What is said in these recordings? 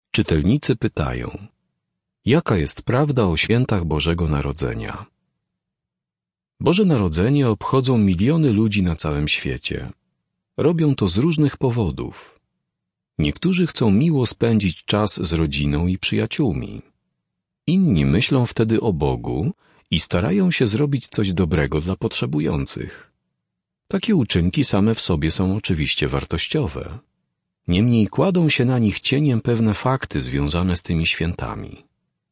Czytelnicy pytają: jaka jest prawda o świętach Bożego Narodzenia? Boże Narodzenie obchodzą miliony ludzi na całym świecie. Robią to z różnych powodów. Niektórzy chcą miło spędzić czas z rodziną i przyjaciółmi. Inni myślą wtedy o Bogu i starają się zrobić coś dobrego dla potrzebujących. Takie uczynki same w sobie są oczywiście wartościowe. Niemniej kładą się na nich cieniem pewne fakty związane z tymi świętami.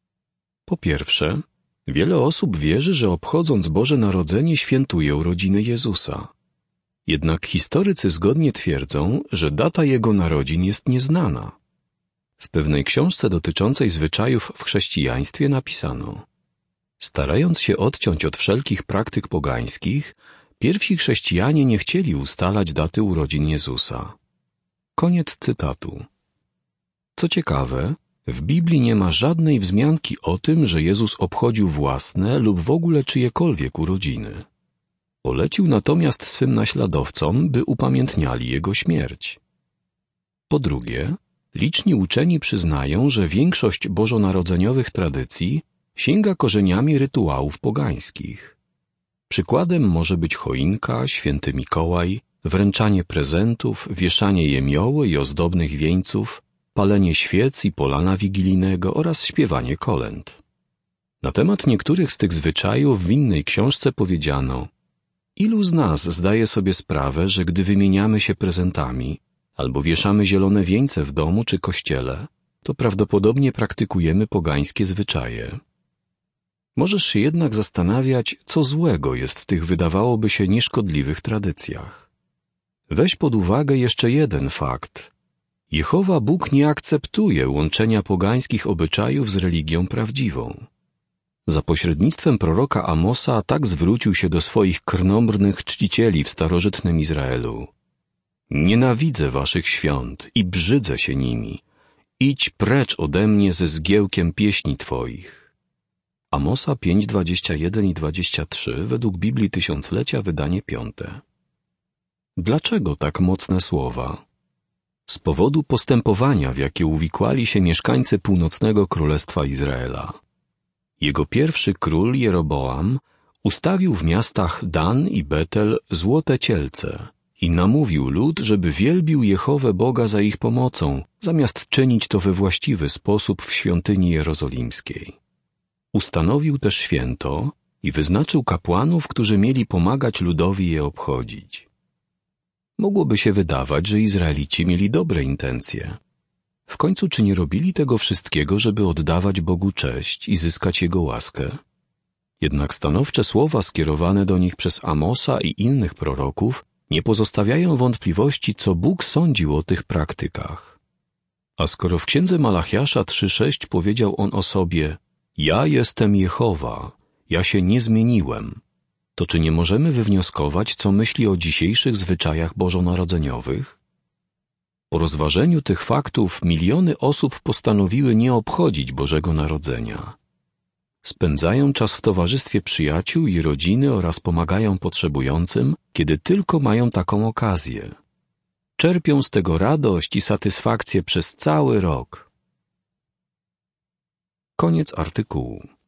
Po pierwsze, wiele osób wierzy, że obchodząc Boże Narodzenie świętuje urodziny Jezusa. Jednak historycy zgodnie twierdzą, że data Jego narodzin jest nieznana. W pewnej książce dotyczącej zwyczajów w chrześcijaństwie napisano: starając się odciąć od wszelkich praktyk pogańskich, pierwsi chrześcijanie nie chcieli ustalać daty urodzin Jezusa. Koniec cytatu. Co ciekawe, w Biblii nie ma żadnej wzmianki o tym, że Jezus obchodził własne lub w ogóle czyjekolwiek urodziny. Polecił natomiast swym naśladowcom, by upamiętniali Jego śmierć. Po drugie, liczni uczeni przyznają, że większość bożonarodzeniowych tradycji sięga korzeniami rytuałów pogańskich. Przykładem może być choinka, święty Mikołaj, wręczanie prezentów, wieszanie jemioły i ozdobnych wieńców, palenie świec i polana wigilijnego oraz śpiewanie kolęd. Na temat niektórych z tych zwyczajów w innej książce powiedziano: ilu z nas zdaje sobie sprawę, że gdy wymieniamy się prezentami albo wieszamy zielone wieńce w domu czy kościele, to prawdopodobnie praktykujemy pogańskie zwyczaje. Możesz się jednak zastanawiać, co złego jest w tych wydawałoby się nieszkodliwych tradycjach. Weź pod uwagę jeszcze jeden fakt. Jehowa Bóg nie akceptuje łączenia pogańskich obyczajów z religią prawdziwą. Za pośrednictwem proroka Amosa tak zwrócił się do swoich krnąbrnych czcicieli w starożytnym Izraelu: nienawidzę waszych świąt i brzydzę się nimi. Idź precz ode mnie ze zgiełkiem pieśni twoich. Amosa 5, 21 i 23 według Biblii Tysiąclecia, wydanie 5. Dlaczego tak mocne słowa? Z powodu postępowania, w jakie uwikłali się mieszkańcy północnego królestwa Izraela. Jego pierwszy król Jeroboam ustawił w miastach Dan i Betel złote cielce i namówił lud, żeby wielbił Jehowę Boga za ich pomocą, zamiast czynić to we właściwy sposób w świątyni jerozolimskiej. Ustanowił też święto i wyznaczył kapłanów, którzy mieli pomagać ludowi je obchodzić. Mogłoby się wydawać, że Izraelici mieli dobre intencje. W końcu czy nie robili tego wszystkiego, żeby oddawać Bogu cześć i zyskać Jego łaskę? Jednak stanowcze słowa skierowane do nich przez Amosa i innych proroków nie pozostawiają wątpliwości, co Bóg sądził o tych praktykach. A skoro w księdze Malachiasza 3,6 powiedział on o sobie: ja jestem Jehowa, ja się nie zmieniłem, to czy nie możemy wywnioskować, co myśli o dzisiejszych zwyczajach bożonarodzeniowych? Po rozważeniu tych faktów miliony osób postanowiły nie obchodzić Bożego Narodzenia. Spędzają czas w towarzystwie przyjaciół i rodziny oraz pomagają potrzebującym, kiedy tylko mają taką okazję. Czerpią z tego radość i satysfakcję przez cały rok. Koniec artykułu.